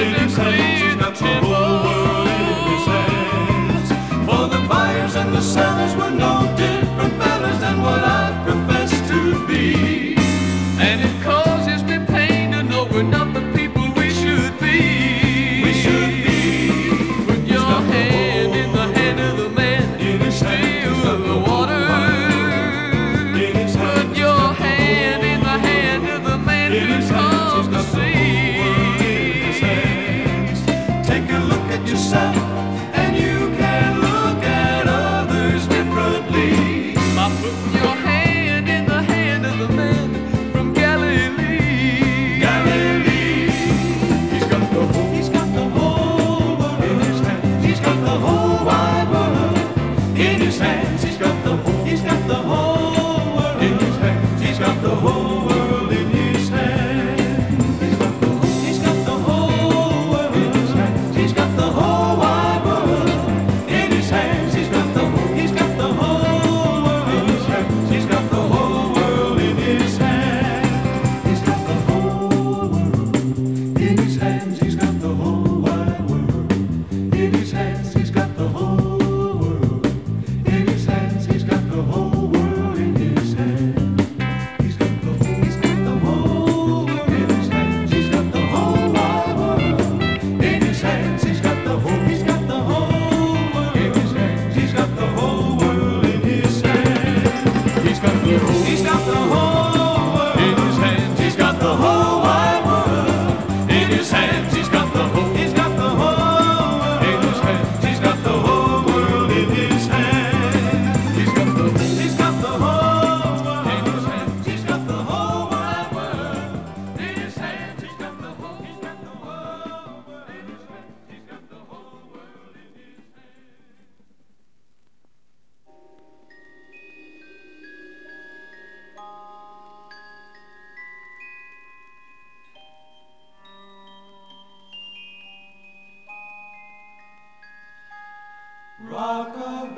in his hands. He's got the whole world in his hands. For the buyers and the sellers were no different fellas than what I profess to be. And it causes me pain to know we're not the people we should be. We should be. Put your hand in the hand of the man In his still hands, of the water. In his hands, Put your hand in the hand of the man in who his hands, calms he's the got the whole world in his sea. hands. Take a look at yourself, and you can look at others differently. By putting your hand in the hand of the man from Galilee. Galilee, he's got the whole world in his hands. He's got the whole wide world in his hands. He's got the whole world in his hands. He's got the whole world in his hands. He's got the whole world in his hands. He's got the whole wide world in his hands. He's got the whole world in his hands. He's got the whole world in his hands. He's got the whole world in his hands. He's got the whole wide world in his hands. He's got the whole world in his hands. He's got the whole world in his hands. He's got the whole world in his hands. He's got the whole wide world in his hands. He's got the whole world in his hands. He's got the whole world in his hands. He's got the whole world in his hands. He's got the whole wide world in his hands. He's got the whole world in his hands. He's got the whole world in his hands. He's got the whole world in his hands. He's got the whole wide world in his hands. He's got the whole world in his hands. He's got the whole world in his hands. Rock of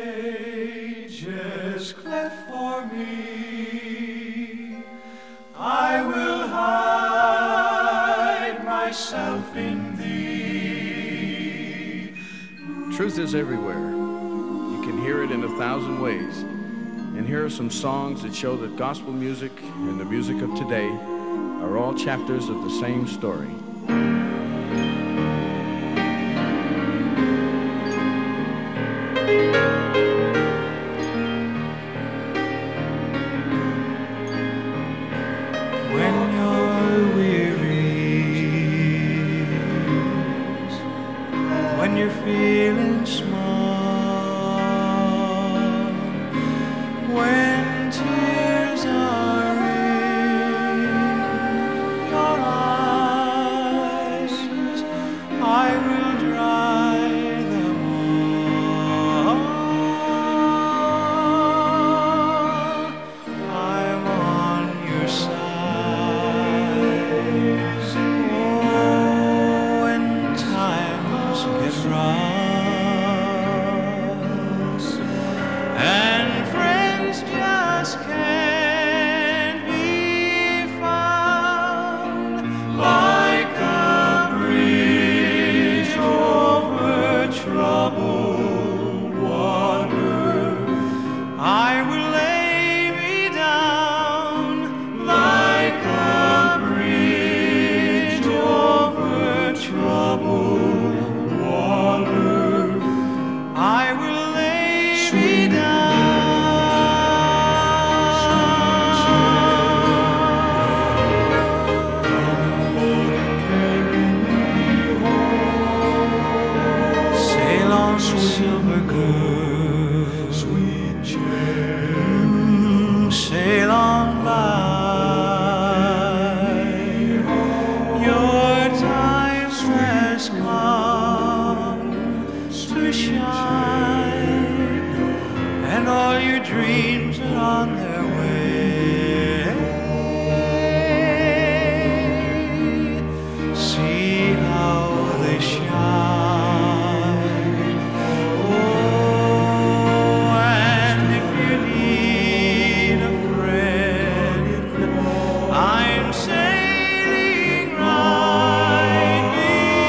ages, cleft for me, I will hide myself in thee. Truth is everywhere. You can hear it in 1,000 ways. And here are some songs that show that gospel music and the music of today are all chapters of the same story. When you're weary, when you're feeling small, when tears are in your eyes, I will dry them all. I'm on your side. Oh, when times get rough and friends just can't be found, like a bridge over troubled water, I will lay me down like a bridge over troubled water. I will lay me down. Sail on, silver girl, sweet gem. Sail on by. Your time has come to shine, and all your dreams are on their way. See how they shine. Oh, and if you need a friend, I'm sailing right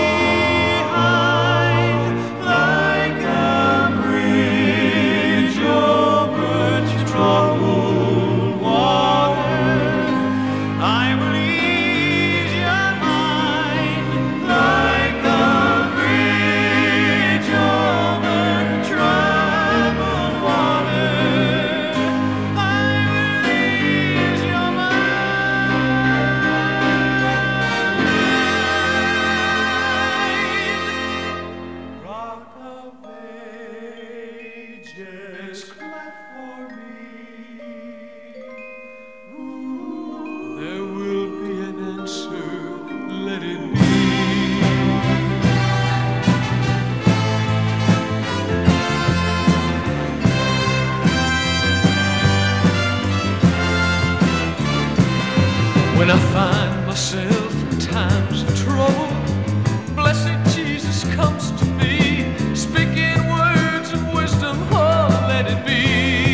When I find myself in times of trouble, blessed Jesus comes to me, speaking words of wisdom, oh, let it be.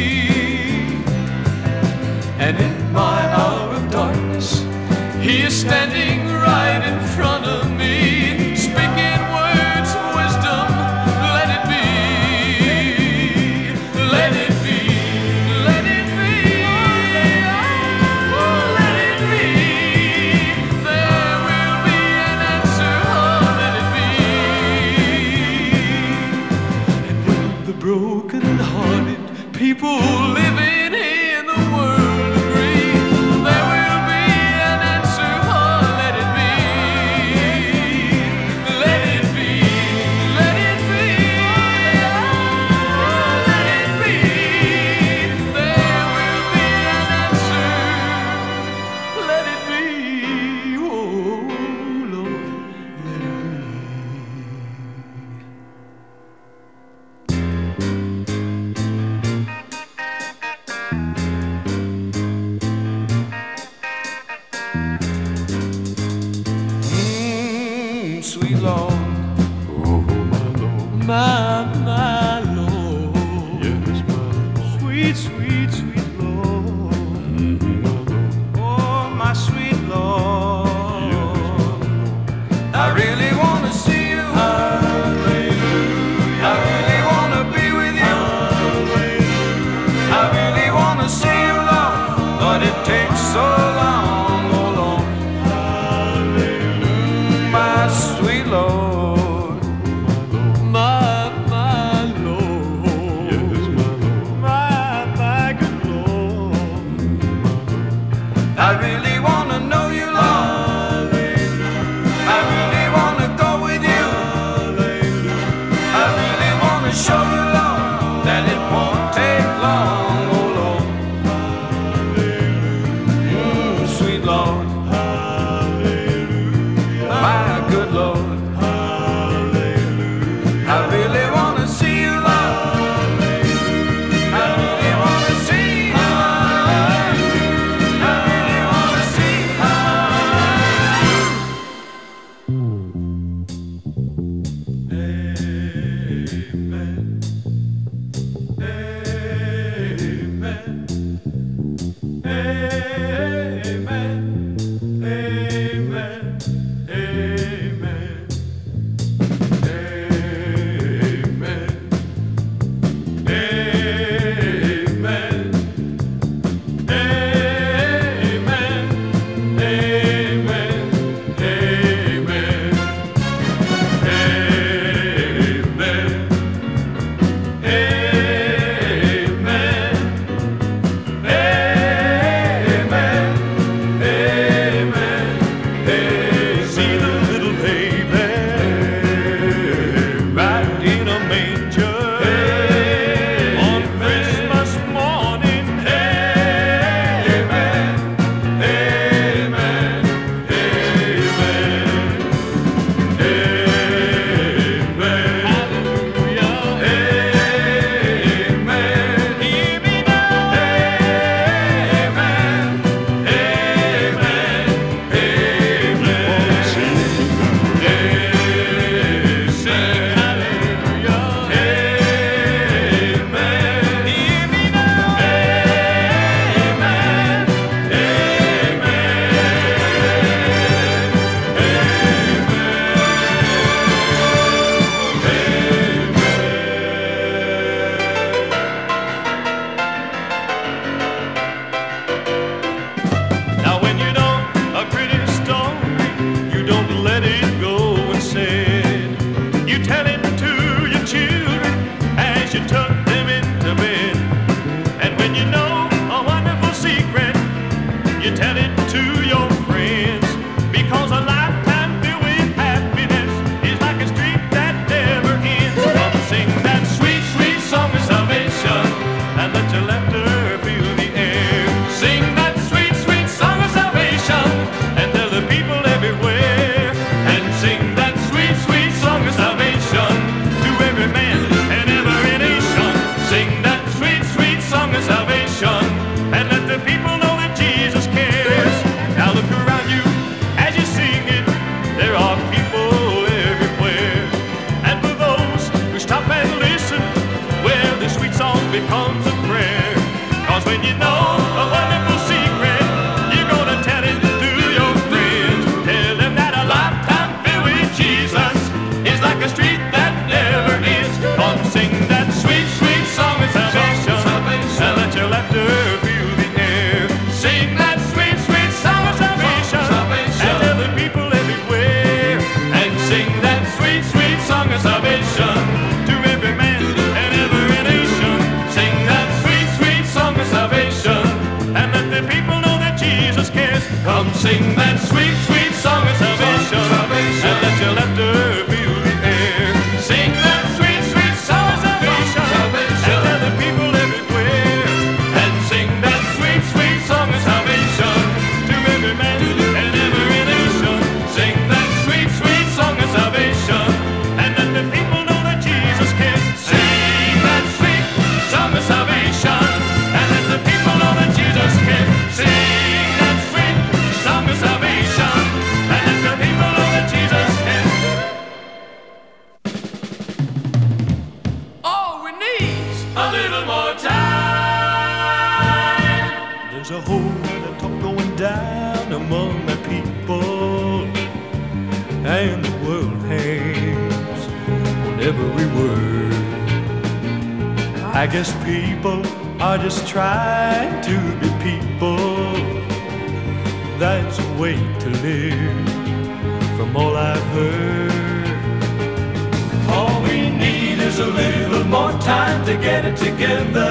And in my hour of darkness, He is standing right in front of me, speaking words of wisdom, let it be. Let it be. Let it be. Oh, let it be. There will be an answer, oh, let it be. And when the broken hearted people living in the world agree, there will be an answer, oh, let it be. Let it be. Let it be. Oh, let it be. There will be an answer. Let it be. Oh, Lord, let it be. Sweet Lord, Oh, my Lord. My Lord, Yes, my Lord. sweet, sweet, sweet Lord. My Lord. oh my sweet Lord, I really want to see you. I really want to be with you. I really want to see you, Lord, but it takes so long, oh Lord. My sweet Lord, My Lord, Yes, my Lord. my good Lord. I really want to know you, Lord. I really want to go with you. I really want to show you, Lord, that it won't take long, oh Lord. Sweet Lord, my good Lord. I really want to see you, Lord. I really want to see you. I really want to see See the little baby right in a manger on Christmas morning. Amen. Amen. Amen. Amen. Hallelujah. Amen. Hear me now. Amen. Amen. Now when you know a pretty story, you don't let it go unsaid. You tell it to your children as you tuck them into bed. And when you know a wonderful secret, you tell it to your friends. Because a lifetime filled with happiness is like a street that never ends. Come sing that sweet, sweet song of salvation and let your laughter fill the air. Sing that sweet, sweet song of salvation and tell the people everywhere. And sing that sweet, sweet song of salvation to every man and every nation. Sing that sweet, sweet song of salvation and let the people know that Jesus cares. Now the when you know a wonderful secret, you're gonna tell it to your friends. Tell them that a lifetime filled with Jesus is like a street that never ends. Come sing that sweet, sweet song of salvation, and let your laughter fill the air. Sing that sweet, sweet song of salvation, and tell the people everywhere. And sing that sweet, sweet song of salvation to every man and every nation. Sing that sweet, sweet song of salvation, and let the people know that Jesus cares. Come sing that sweet, sweet song of salvation, and let your laughter fill the air. Sing that sweet, sweet song of salvation, and tell the people everywhere. And sing that sweet, sweet song of salvation to every man and every nation. Sing that sweet, sweet song of salvation, and let the people know that Jesus cares. Sing that sweet song of salvation, and let the people know that Jesus cares. Sing that sweet song of salvation, and let the people know that Jesus cares. All we need's a little more time. There's a whole lot of talk going down among my people, and the world hangs on every word. I guess people are just trying to be people. That's a way to live, from all I've heard. All we need is a little more time to get it together.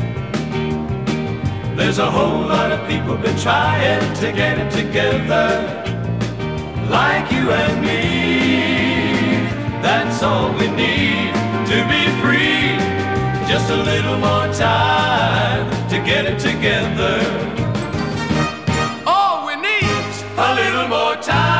There's a whole lot of people been trying to get it together, like you and me. That's all we need to be free. Just a little more time to get it together. All we need's a little more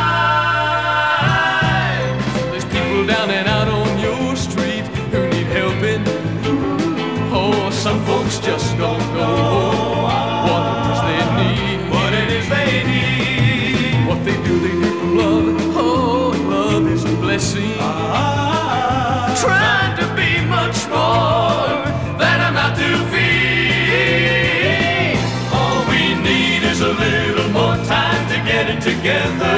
time. There's people down and out on your street who need helping. Oh, some folks just don't know what it is they need. What it is they need. What they do from love. Oh, love is a blessing. Trying to be much more than I'm out to feed. All we need is a little more time to get it together.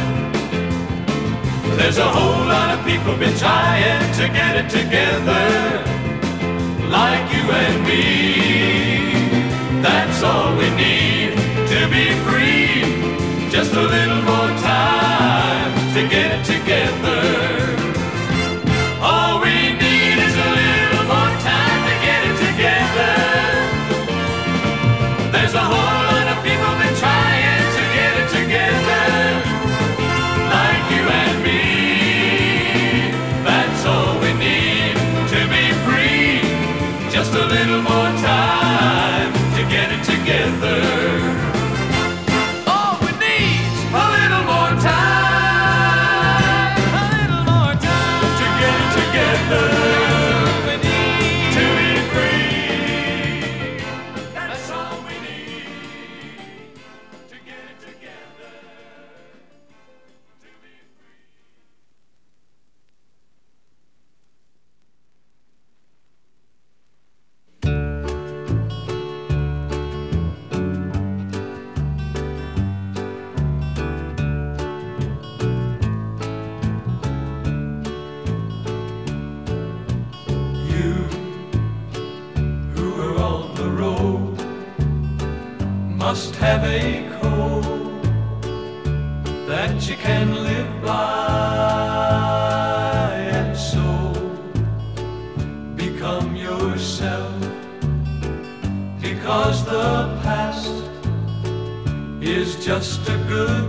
There's a whole lot of people been trying to get it together, like you and me. That's all we need to be free. Just a little more time to get it together. All we need is a little more time to get it together. There's a whole lot of people been trying to get it together, like you and me. That's all we need to be free. Just a little more time to get it together. All we need's a little more time, a little more time to get it together. We need to be free. That's all we need to get it together. To be free. You who are on the road must have a code that you can live by, and so become yourself, because the past is just a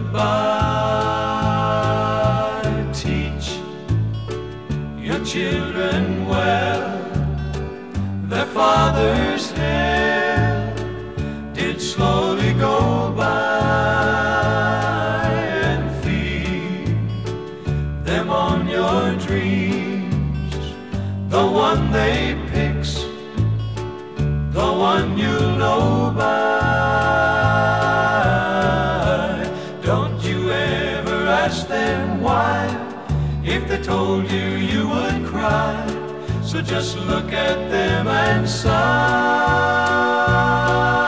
goodbye. Teach your children well. Their father's hair did slowly go by, and feed them on your dreams. The one they pick's the one you'll know by. Don't you ever ask them why. If they told you, you would cry. So just look at them and sigh.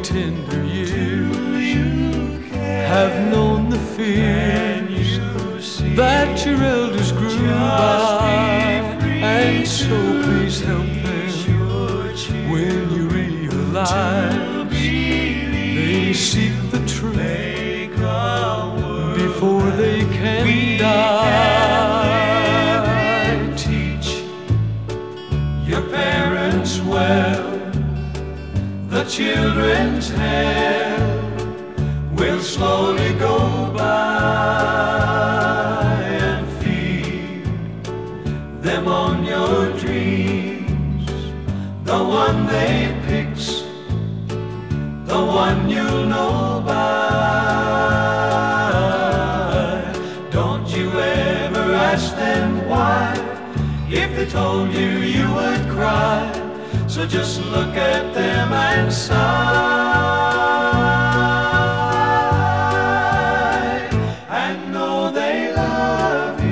tender years have known the fears that your elders grew by, and so please help them when you realize they seek the truth before they can die. Teach your parents well, the children's hell will slowly go by, and feed them on your dreams, the one they pick's the one you'll know by. Don't you ever ask them why, if they told you you would cry. So just look at them and sigh, and know they love you.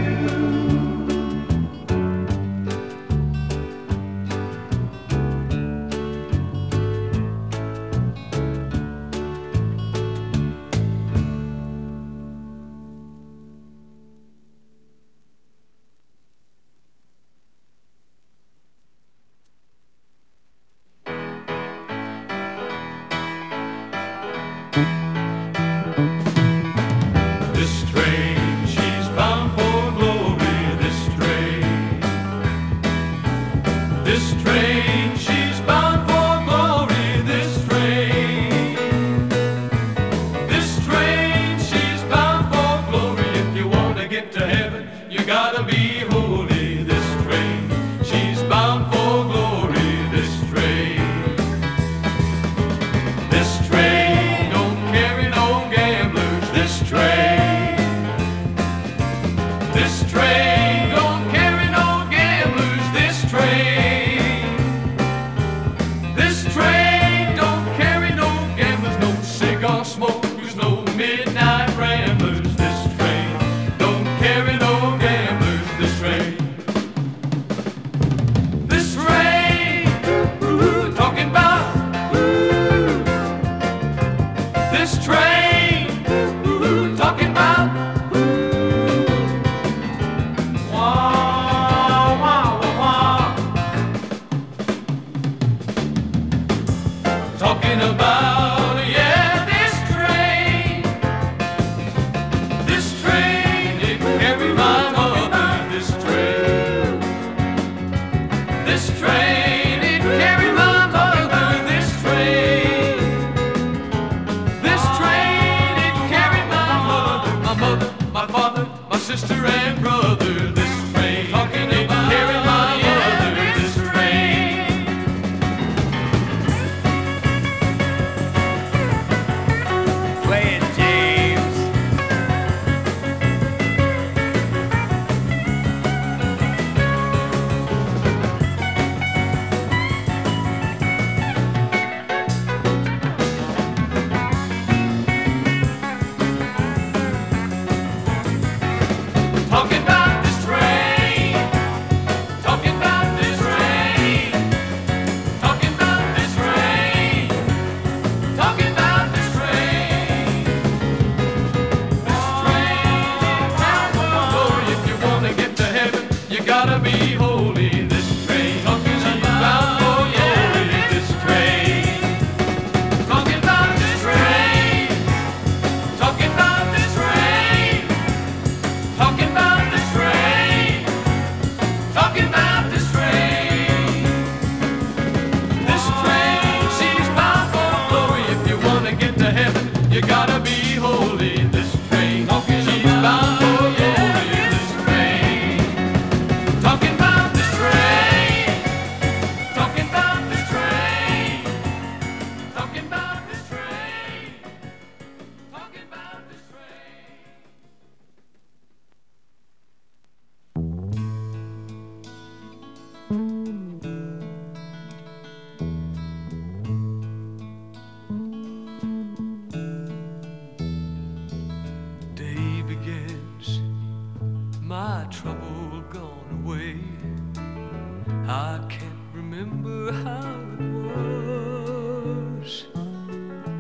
I can't remember how it was.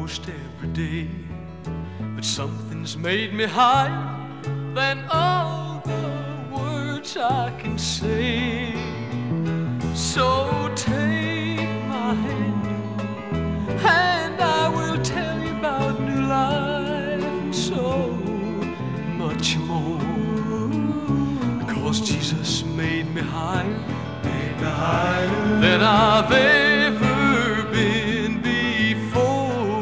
almost every day, but something's made me higher than all the words I can say. So take my hand, and I will tell you about new life and so much more. Because Jesus made me higher than I've ever been before.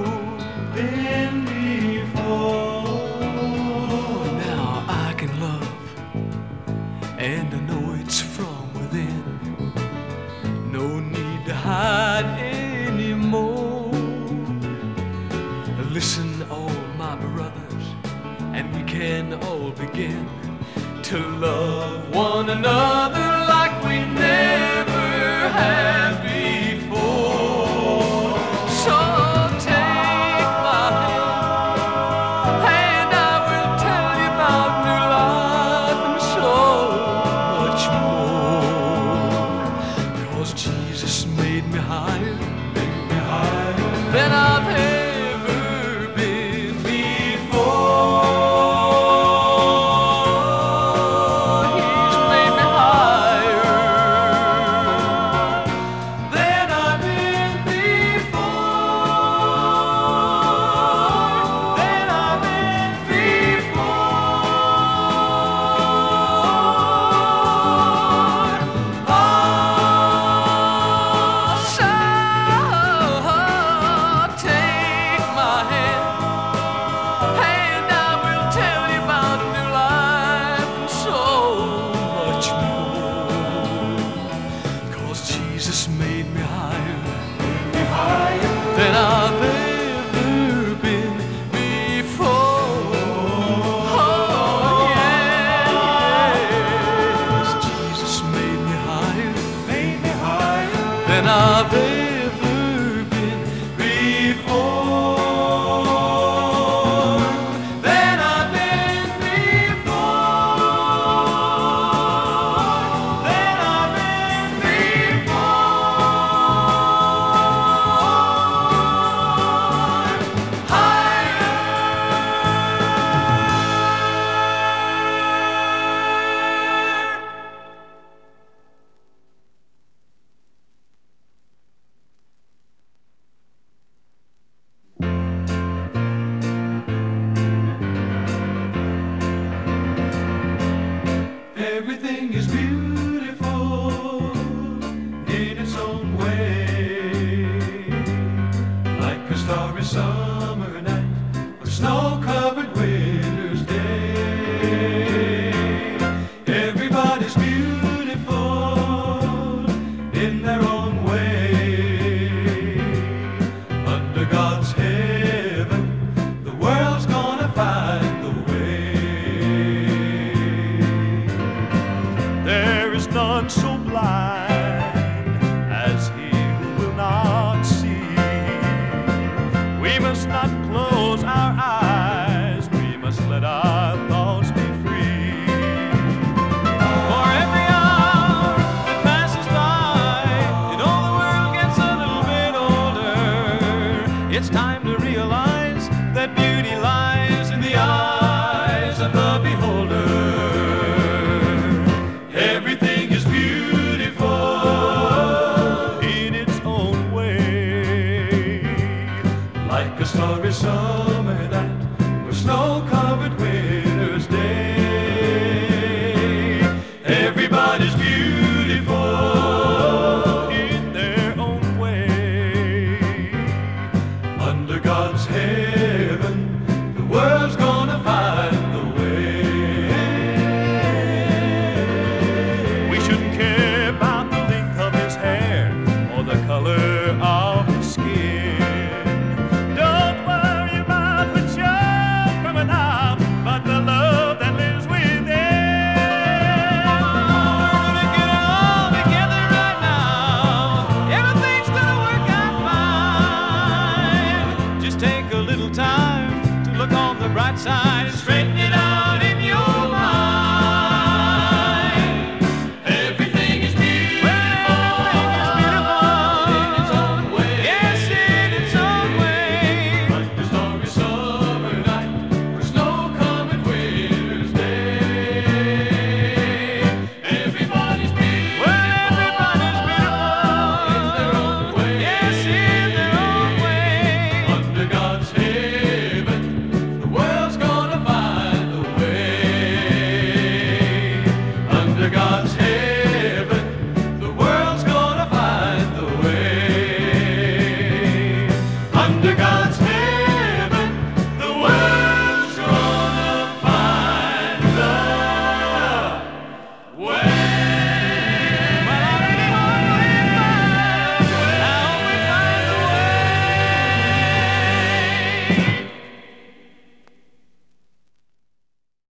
Now I can love, and I know it's from within. No need to hide anymore. Listen, all my brothers, and we can all begin to love one another like we never have before. So take my hand, and I will tell you about new life and so much more. 'Cause Jesus made me higher than I've ever been before. He's made me higher than I've been before. Than I've been before. So take my hand, and I will tell you about new life and so much more. 'Cause Jesus made me higher than I've ever been before. Oh, yes, Jesus made me higher than I've ever been before. Than I've been before. Than I've been before. Higher. Everything is beautiful in its own way, like a starry summer night or snow-covered winter's day. Everybody's beautiful